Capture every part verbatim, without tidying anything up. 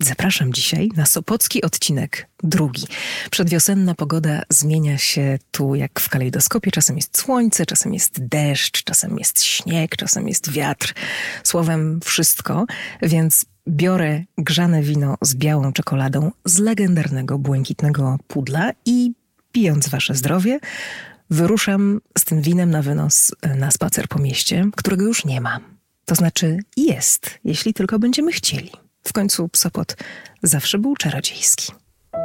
Zapraszam dzisiaj na sopocki odcinek drugi. Przedwiosenna pogoda zmienia się tu jak w kalejdoskopie. Czasem jest słońce, czasem jest deszcz, czasem jest śnieg, czasem jest wiatr. Słowem wszystko, więc biorę grzane wino z białą czekoladą z legendarnego błękitnego pudla i pijąc wasze zdrowie, wyruszam z tym winem na wynos na spacer po mieście, którego już nie ma. To znaczy jest, jeśli tylko będziemy chcieli. W końcu Sopot zawsze był czarodziejski.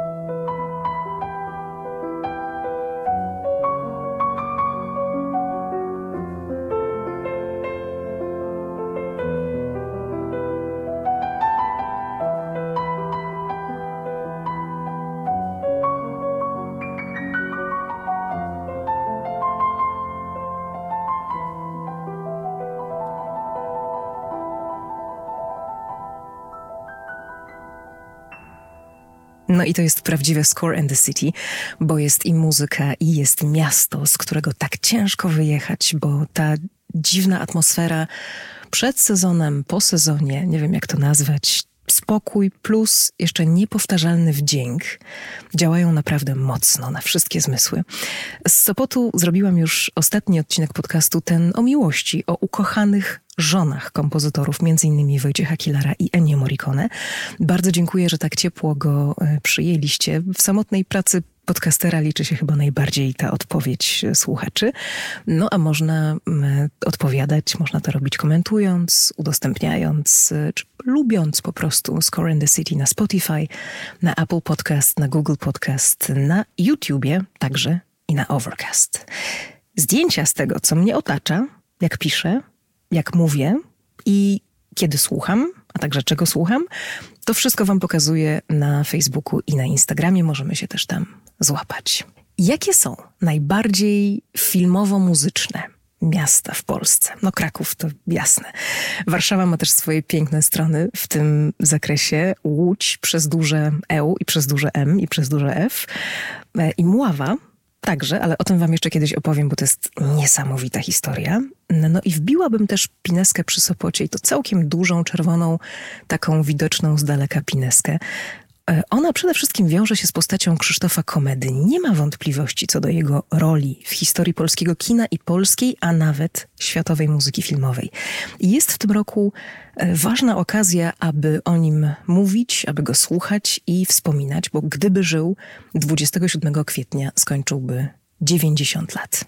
No i to jest prawdziwe Score and the City, bo jest i muzyka, i jest miasto, z którego tak ciężko wyjechać, bo ta dziwna atmosfera przed sezonem, po sezonie, nie wiem jak to nazwać, spokój plus jeszcze niepowtarzalny wdzięk działają naprawdę mocno na wszystkie zmysły. Z Sopotu zrobiłam już ostatni odcinek podcastu, ten o miłości, o ukochanych żonach kompozytorów, między innymi Wojciecha Killara i Ennio Morricone. Bardzo dziękuję, że tak ciepło go przyjęliście. W samotnej pracy podcastera liczy się chyba najbardziej ta odpowiedź słuchaczy. No a można odpowiadać, można to robić komentując, udostępniając, czy lubiąc po prostu Score and the City na Spotify, na Apple Podcast, na Google Podcast, na YouTubie także i na Overcast. Zdjęcia z tego, co mnie otacza, jak piszę, jak mówię i kiedy słucham, a także czego słucham, to wszystko wam pokazuję na Facebooku i na Instagramie. Możemy się też tam złapać. Jakie są najbardziej filmowo-muzyczne miasta w Polsce? No Kraków to jasne. Warszawa ma też swoje piękne strony w tym zakresie. Łódź przez duże E i przez duże M i przez duże F. I Mława także, ale o tym wam jeszcze kiedyś opowiem, bo to jest niesamowita historia. No i wbiłabym też Pineskę przy Sopocie i to całkiem dużą, czerwoną, taką widoczną z daleka Pineskę. Ona przede wszystkim wiąże się z postacią Krzysztofa Komedy. Nie ma wątpliwości co do jego roli w historii polskiego kina i polskiej, a nawet światowej muzyki filmowej. I jest w tym roku ważna okazja, aby o nim mówić, aby go słuchać i wspominać, bo gdyby żył, dwudziestego siódmego kwietnia skończyłby dziewięćdziesiąt lat.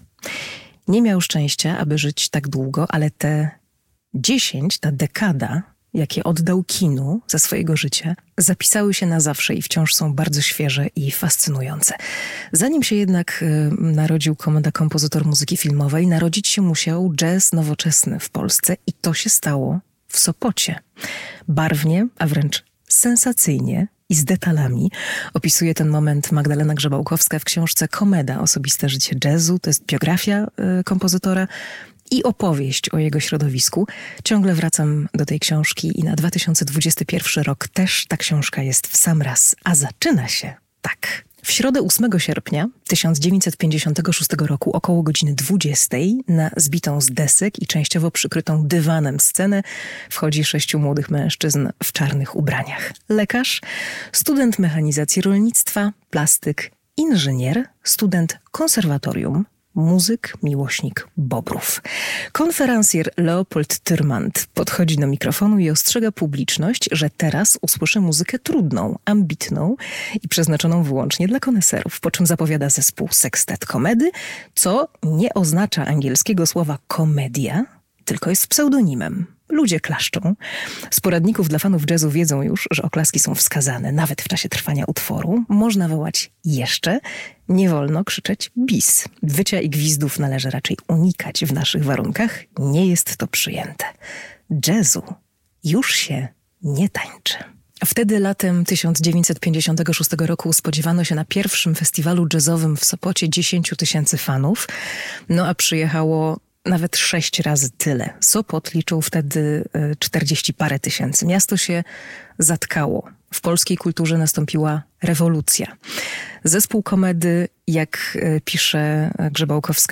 Nie miał szczęścia, aby żyć tak długo, ale te dziesięć, ta dekada, jakie oddał kinu ze swojego życia, zapisały się na zawsze i wciąż są bardzo świeże i fascynujące. Zanim się jednak y, narodził Komeda, kompozytor muzyki filmowej, narodzić się musiał jazz nowoczesny w Polsce i to się stało w Sopocie. Barwnie, a wręcz sensacyjnie i z detalami opisuje ten moment Magdalena Grzebałkowska w książce Komeda, osobiste życie jazzu. To jest biografia y, kompozytora i opowieść o jego środowisku. Ciągle wracam do tej książki i na dwa tysiące dwudziesty pierwszy rok też ta książka jest w sam raz, a zaczyna się tak. W środę ósmego sierpnia tysiąc dziewięćset pięćdziesiątego szóstego roku około godziny dwudziestej na zbitą z desek i częściowo przykrytą dywanem scenę wchodzi sześciu młodych mężczyzn w czarnych ubraniach. Lekarz, student mechanizacji rolnictwa, plastyk, inżynier, student konserwatorium, muzyk, miłośnik bobrów. Konferencjer Leopold Tyrmand podchodzi do mikrofonu i ostrzega publiczność, że teraz usłyszy muzykę trudną, ambitną i przeznaczoną wyłącznie dla koneserów, po czym zapowiada zespół Sekstet Komedy, co nie oznacza angielskiego słowa komedia, tylko jest pseudonimem. Ludzie klaszczą. Z poradników dla fanów jazzu wiedzą już, że oklaski są wskazane nawet w czasie trwania utworu. Można wołać jeszcze, nie wolno krzyczeć bis. Wycia i gwizdów należy raczej unikać w naszych warunkach. Nie jest to przyjęte. Jazzu już się nie tańczy. Wtedy latem tysiąc dziewięćset pięćdziesiątego szóstego roku spodziewano się na pierwszym festiwalu jazzowym w Sopocie dziesięciu tysięcy fanów, no a przyjechało nawet sześć razy tyle. Sopot liczył wtedy czterdzieści parę tysięcy. Miasto się zatkało. W polskiej kulturze nastąpiła rewolucja. Zespół Komedy, jak pisze Grzebałkowska,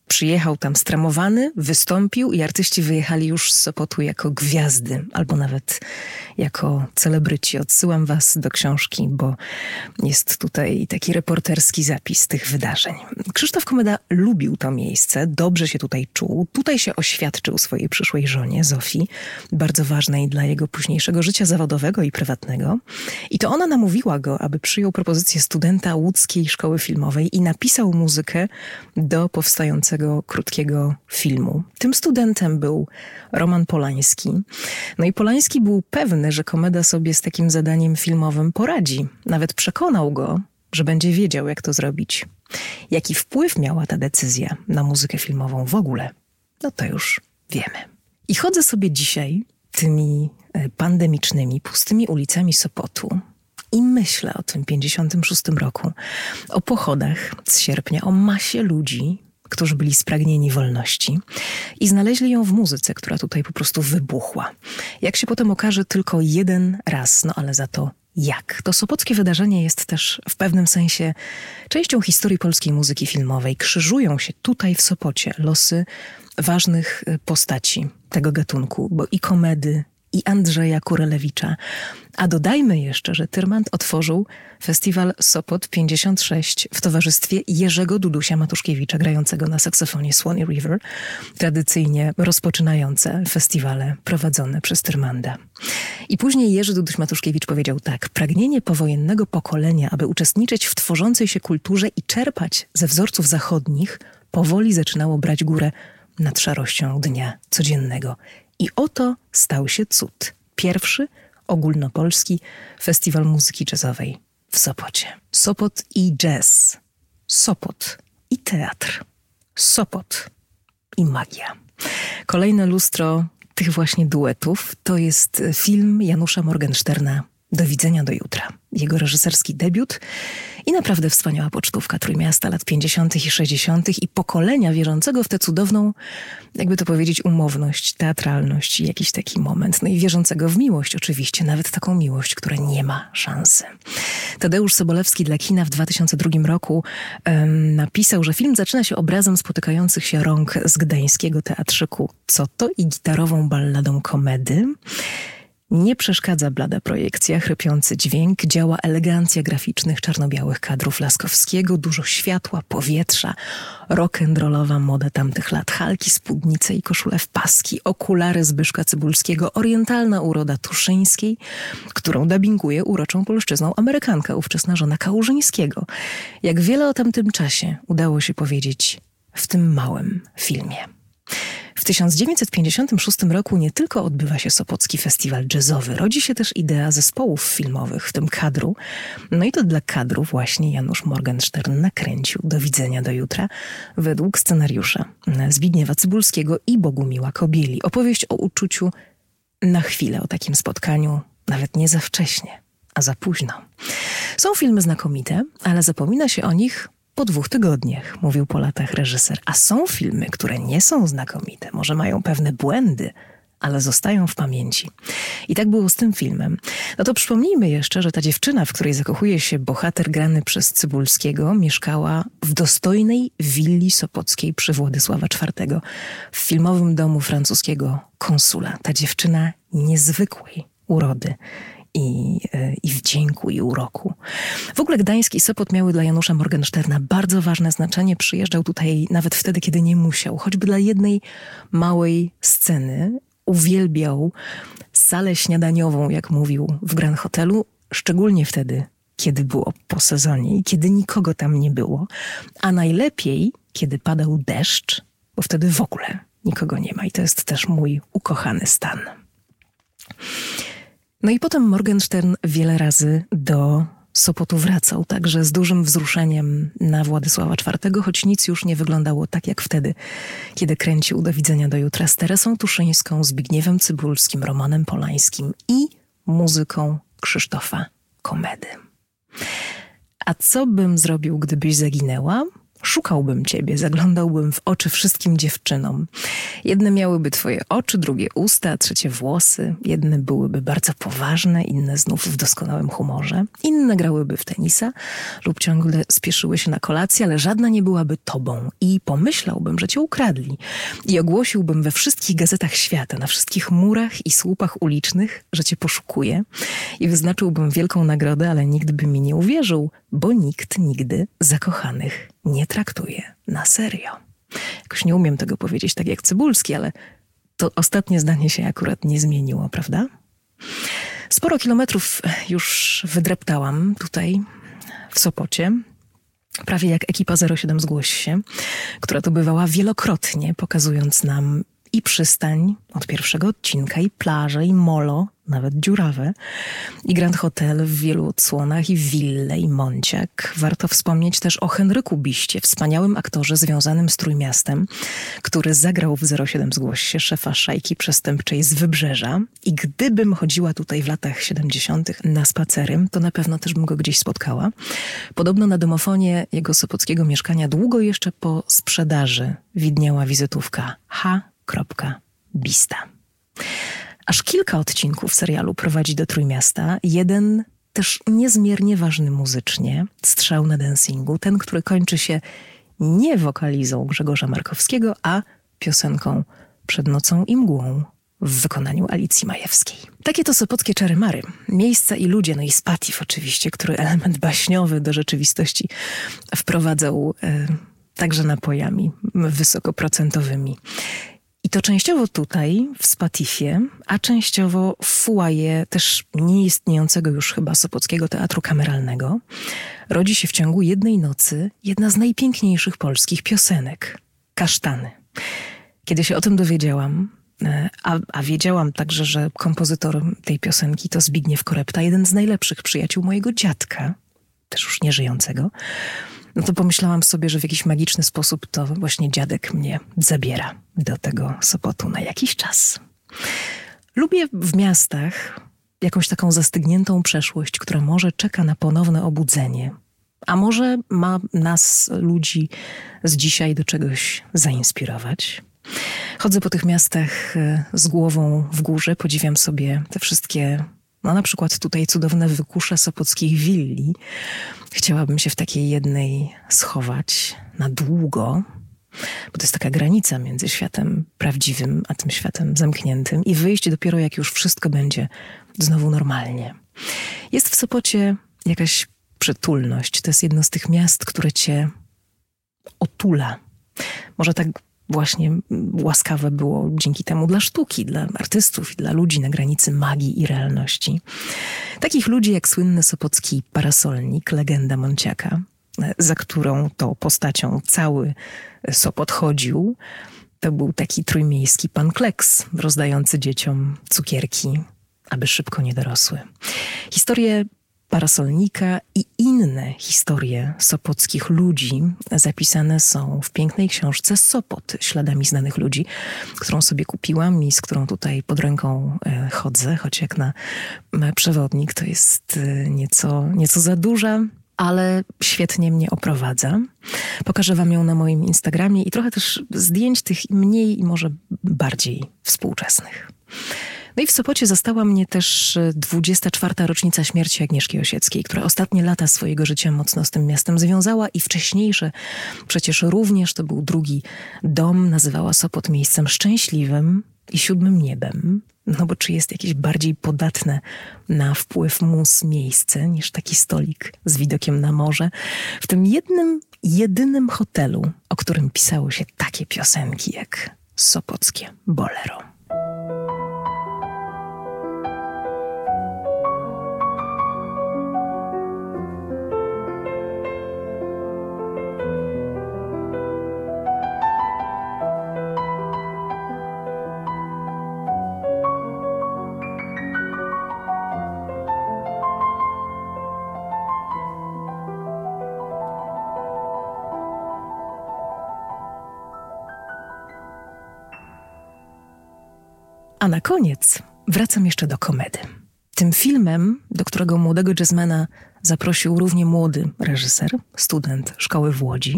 Przyjechał tam stremowany, wystąpił i artyści wyjechali już z Sopotu jako gwiazdy, albo nawet jako celebryci. Odsyłam was do książki, bo jest tutaj taki reporterski zapis tych wydarzeń. Krzysztof Komeda lubił to miejsce, dobrze się tutaj czuł. Tutaj się oświadczył swojej przyszłej żonie, Zofii, bardzo ważnej dla jego późniejszego życia zawodowego i prywatnego. I to ona namówiła go, aby przyjął propozycję studenta łódzkiej szkoły filmowej i napisał muzykę do powstającego krótkiego filmu. Tym studentem był Roman Polański. No i Polański był pewny, że Komeda sobie z takim zadaniem filmowym poradzi. Nawet przekonał go, że będzie wiedział, jak to zrobić. Jaki wpływ miała ta decyzja na muzykę filmową w ogóle? No to już wiemy. I chodzę sobie dzisiaj tymi pandemicznymi, pustymi ulicami Sopotu i myślę o tym pięćdziesiątym szóstym roku, o pochodach z sierpnia, o masie ludzi, którzy byli spragnieni wolności i znaleźli ją w muzyce, która tutaj po prostu wybuchła. Jak się potem okaże, tylko jeden raz, no ale za to jak. To sopockie wydarzenie jest też w pewnym sensie częścią historii polskiej muzyki filmowej. Krzyżują się tutaj w Sopocie losy ważnych postaci tego gatunku, bo i Komedy, i Andrzeja Kurelewicza. A dodajmy jeszcze, że Tyrmand otworzył festiwal Sopot pięćdziesiąt sześć w towarzystwie Jerzego Dudusia Matuszkiewicza, grającego na saksofonie Swanee River, tradycyjnie rozpoczynające festiwale prowadzone przez Tyrmanda. I później Jerzy Duduś Matuszkiewicz powiedział tak: pragnienie powojennego pokolenia, aby uczestniczyć w tworzącej się kulturze i czerpać ze wzorców zachodnich, powoli zaczynało brać górę nad szarością dnia codziennego. I oto stał się cud. Pierwszy ogólnopolski festiwal muzyki jazzowej w Sopocie. Sopot i jazz. Sopot i teatr. Sopot i magia. Kolejne lustro tych właśnie duetów to jest film Janusza Morgensterna Do widzenia do jutra. Jego reżyserski debiut i naprawdę wspaniała pocztówka Trójmiasta lat pięćdziesiątych i sześćdziesiątych i pokolenia wierzącego w tę cudowną, jakby to powiedzieć, umowność, teatralność i jakiś taki moment. No i wierzącego w miłość oczywiście, nawet taką miłość, która nie ma szansy. Tadeusz Sobolewski dla kina w dwa tysiące drugim roku um, napisał, że film zaczyna się obrazem spotykających się rąk z gdańskiego teatrzyku Co to i gitarową balladą Komedy. Nie przeszkadza blada projekcja, chrypiący dźwięk, działa elegancja graficznych czarno-białych kadrów Laskowskiego, dużo światła, powietrza, rock'n'rollowa moda tamtych lat, halki, spódnice i koszule w paski, okulary Zbyszka Cybulskiego, orientalna uroda Tuszyńskiej, którą dubbinguje uroczą polszczyzną Amerykanka, ówczesna żona Kałużyńskiego. Jak wiele o tamtym czasie udało się powiedzieć w tym małym filmie. W tysiąc dziewięćset pięćdziesiątym szóstym roku nie tylko odbywa się Sopocki Festiwal Jazzowy, rodzi się też idea zespołów filmowych, w tym kadru. No i to dla kadru właśnie Janusz Morgenstern nakręcił Do widzenia do jutra według scenariusza Zbigniewa Cybulskiego i Bogumiła Kobieli. Opowieść o uczuciu na chwilę, o takim spotkaniu, nawet nie za wcześnie, a za późno. Są filmy znakomite, ale zapomina się o nich po dwóch tygodniach, mówił po latach reżyser. A są filmy, które nie są znakomite, może mają pewne błędy, ale zostają w pamięci. I tak było z tym filmem. No to przypomnijmy jeszcze, że ta dziewczyna, w której zakochuje się bohater grany przez Cybulskiego, mieszkała w dostojnej willi sopockiej przy Władysława czwartego, w filmowym domu francuskiego konsula. Ta dziewczyna niezwykłej urody i, i wdzięku, i uroku. W ogóle Gdańsk i Sopot miały dla Janusza Morgensterna bardzo ważne znaczenie. Przyjeżdżał tutaj nawet wtedy, kiedy nie musiał. Choćby dla jednej małej sceny uwielbiał salę śniadaniową, jak mówił, w Grand Hotelu, szczególnie wtedy, kiedy było po sezonie i kiedy nikogo tam nie było. A najlepiej, kiedy padał deszcz, bo wtedy w ogóle nikogo nie ma. I to jest też mój ukochany stan. No i potem Morgenstern wiele razy do Sopotu wracał, także z dużym wzruszeniem na Władysława czwartego, choć nic już nie wyglądało tak jak wtedy, kiedy kręcił Do widzenia do jutra z Teresą Tuszyńską, Zbigniewem Cybulskim, Romanem Polańskim i muzyką Krzysztofa Komedy. A co bym zrobił, gdybyś zaginęła? Szukałbym ciebie, zaglądałbym w oczy wszystkim dziewczynom. Jedne miałyby twoje oczy, drugie usta, trzecie włosy. Jedne byłyby bardzo poważne, inne znów w doskonałym humorze. Inne grałyby w tenisa lub ciągle spieszyły się na kolację, ale żadna nie byłaby tobą. I pomyślałbym, że cię ukradli. I ogłosiłbym we wszystkich gazetach świata, na wszystkich murach i słupach ulicznych, że cię poszukuję. I wyznaczyłbym wielką nagrodę, ale nikt by mi nie uwierzył, bo nikt nigdy zakochanych nie traktuje na serio. Jakoś nie umiem tego powiedzieć tak jak Cybulski, ale to ostatnie zdanie się akurat nie zmieniło, prawda? Sporo kilometrów już wydreptałam tutaj w Sopocie. Prawie jak ekipa zero siedem Zgłoś się, która tu bywała wielokrotnie, pokazując nam i przystań od pierwszego odcinka, i plaże, i molo, nawet dziurawe, i Grand Hotel w wielu odsłonach, i willę, i Monciak. Warto wspomnieć też o Henryku Biście, wspaniałym aktorze związanym z Trójmiastem, który zagrał w zero siedem Zgłoś się szefa szajki przestępczej z Wybrzeża. I gdybym chodziła tutaj w latach siedemdziesiątych na spacery, to na pewno też bym go gdzieś spotkała. Podobno na domofonie jego sopockiego mieszkania długo jeszcze po sprzedaży widniała wizytówka H. Bista. Aż kilka odcinków serialu prowadzi do Trójmiasta. Jeden też niezmiernie ważny muzycznie, Strzał na dancingu, ten, który kończy się nie wokalizą Grzegorza Markowskiego, a piosenką Przed nocą i mgłą w wykonaniu Alicji Majewskiej. Takie to sopockie czary-mary. Miejsca i ludzie, no i Spatif oczywiście, który element baśniowy do rzeczywistości wprowadzał e, także napojami wysokoprocentowymi. I to częściowo tutaj, w Spatifie, a częściowo w foyer też nieistniejącego już chyba Sopockiego Teatru Kameralnego, rodzi się w ciągu jednej nocy jedna z najpiękniejszych polskich piosenek – Kasztany. Kiedy się o tym dowiedziałam, a, a wiedziałam także, że kompozytor tej piosenki to Zbigniew Korepta, jeden z najlepszych przyjaciół mojego dziadka, też już nieżyjącego, no to pomyślałam sobie, że w jakiś magiczny sposób to właśnie dziadek mnie zabiera do tego Sopotu na jakiś czas. Lubię w miastach jakąś taką zastygniętą przeszłość, która może czeka na ponowne obudzenie, a może ma nas, ludzi z dzisiaj, do czegoś zainspirować. Chodzę po tych miastach z głową w górze, podziwiam sobie te wszystkie, no na przykład tutaj cudowne wykusze sopockich willi. Chciałabym się w takiej jednej schować na długo, bo to jest taka granica między światem prawdziwym a tym światem zamkniętym i wyjść dopiero jak już wszystko będzie znowu normalnie. Jest w Sopocie jakaś przytulność. To jest jedno z tych miast, które cię otula. Może tak właśnie łaskawe było dzięki temu dla sztuki, dla artystów i dla ludzi na granicy magii i realności. Takich ludzi jak słynny sopocki parasolnik, legenda Monciaka, za którą to postacią cały Sopot chodził. To był taki trójmiejski pan Kleks, rozdający dzieciom cukierki, aby szybko nie dorosły. Historie parasolnika i inne historie sopockich ludzi zapisane są w pięknej książce Sopot, śladami znanych ludzi, którą sobie kupiłam i z którą tutaj pod ręką chodzę, choć jak na przewodnik to jest nieco, nieco za duża, ale świetnie mnie oprowadza. Pokażę wam ją na moim Instagramie i trochę też zdjęć tych mniej i może bardziej współczesnych. No i w Sopocie zastała mnie też dwudziesta czwarta rocznica śmierci Agnieszki Osieckiej, która ostatnie lata swojego życia mocno z tym miastem związała i wcześniejsze przecież również to był drugi dom, nazywała Sopot miejscem szczęśliwym i siódmym niebem. No bo czy jest jakieś bardziej podatne na wpływ mus miejsce niż taki stolik z widokiem na morze w tym jednym, jedynym hotelu, o którym pisało się takie piosenki jak Sopockie Bolero. A na koniec wracam jeszcze do komedy. Tym filmem, do którego młodego jazzmana zaprosił równie młody reżyser, student szkoły w Łodzi,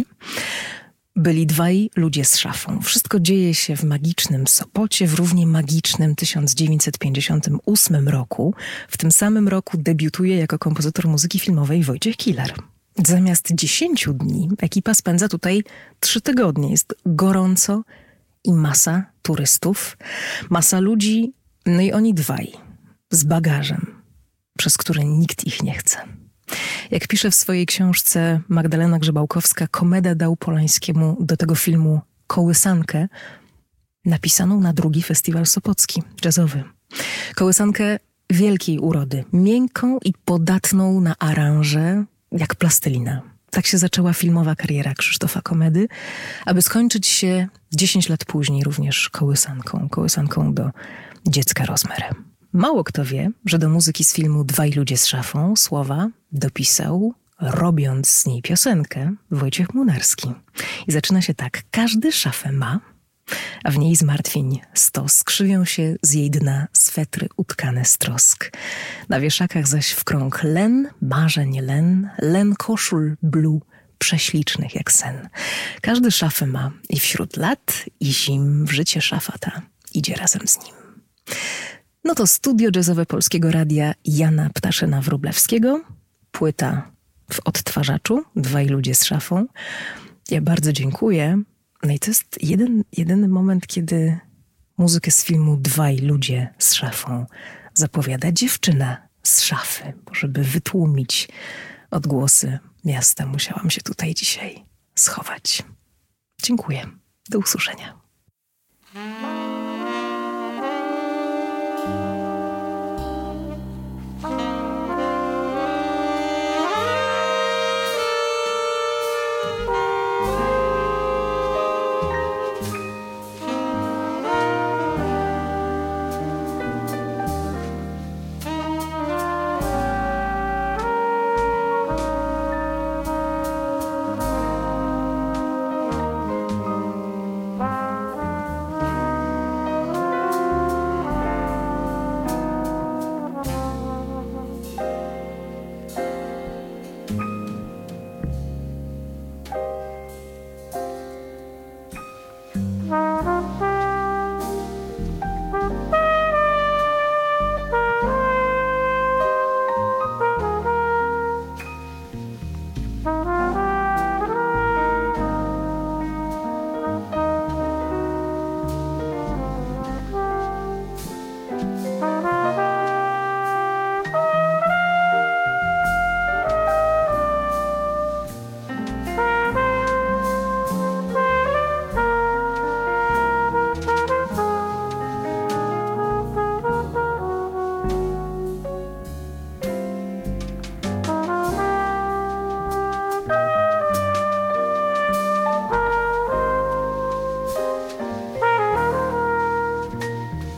byli dwaj ludzie z szafą. Wszystko dzieje się w magicznym Sopocie, w równie magicznym tysiąc dziewięćset pięćdziesiątym ósmym roku. W tym samym roku debiutuje jako kompozytor muzyki filmowej Wojciech Kilar. Zamiast dziesięciu dni ekipa spędza tutaj trzy tygodnie. Jest gorąco i masa turystów, masa ludzi, no i oni dwaj z bagażem, przez który nikt ich nie chce. Jak pisze w swojej książce Magdalena Grzebałkowska, Komeda dał Polańskiemu do tego filmu kołysankę napisaną na drugi festiwal sopocki, jazzowy. Kołysankę wielkiej urody, miękką i podatną na aranże, jak plastelina. Tak się zaczęła filmowa kariera Krzysztofa Komedy, aby skończyć się dziesięć lat później również kołysanką, kołysanką do Dziecka Rozmer. Mało kto wie, że do muzyki z filmu Dwaj ludzie z szafą słowa dopisał, robiąc z niej piosenkę, Wojciech Młynarski. I zaczyna się tak. Każdy szafę ma, a w niej zmartwień stos. Skrzywią się z jej dna swetry utkane z trosk. Na wieszakach zaś w krąg len, marzeń len, len koszul blue, prześlicznych jak sen. Każdy szafę ma i wśród lat i zim w życie szafa ta idzie razem z nim. No to studio jazzowe Polskiego Radia Jana Ptaszyna-Wróblewskiego. Płyta w odtwarzaczu, Dwaj ludzie z szafą. Ja bardzo dziękuję. No i to jest jeden, jedyny moment, kiedy muzykę z filmu Dwaj ludzie z szafą zapowiada dziewczyna z szafy. Bo żeby wytłumić odgłosy miasta, musiałam się tutaj dzisiaj schować. Dziękuję. Do usłyszenia.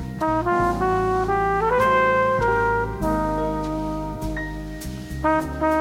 Bye.